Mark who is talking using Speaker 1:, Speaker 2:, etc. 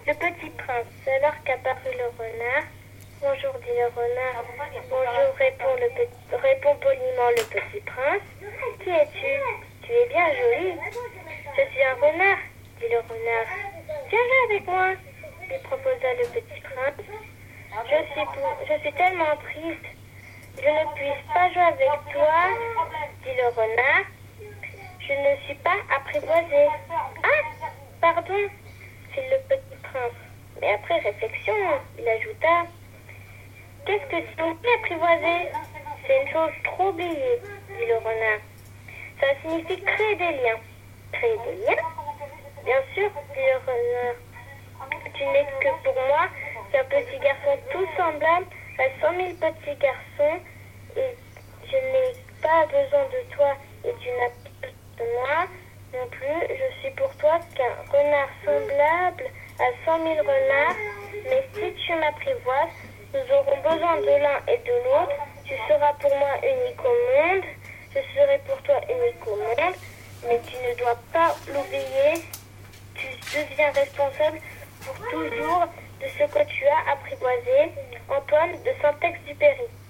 Speaker 1: Le petit prince, c'est alors qu'apparut le renard. Bonjour, dit le renard. Bonjour, répond poliment le petit prince. Qui es-tu? Tu es bien joli. Je suis un renard, dit le renard. Viens jouer avec moi, lui proposa le petit prince. Je suis tellement triste. Je ne puis pas jouer avec toi, dit le renard. Je ne suis pas apprivoisé. Ah, pardon, fit le petit prince. Mais après réflexion, il ajouta: qu'est-ce que signifie apprivoiser? C'est une chose trop oubliée, dit le renard. Ça signifie créer des liens. Créer des liens? Bien sûr, dit le renard. Tu n'es que pour moi qu'un petit garçon tout semblable à 100 000 petits garçons, et je n'ai pas besoin de toi et tu n'as pas besoin de moi non plus. Je suis pour toi qu'un renard semblable à 100 000 renards, mais si tu m'apprivoises, nous aurons besoin de l'un et de l'autre. Tu seras pour moi unique au monde, je serai pour toi unique au monde, mais tu ne dois pas l'oublier. Tu deviens responsable pour toujours de ce que tu as apprivoisé. Antoine de Saint-Exupéry.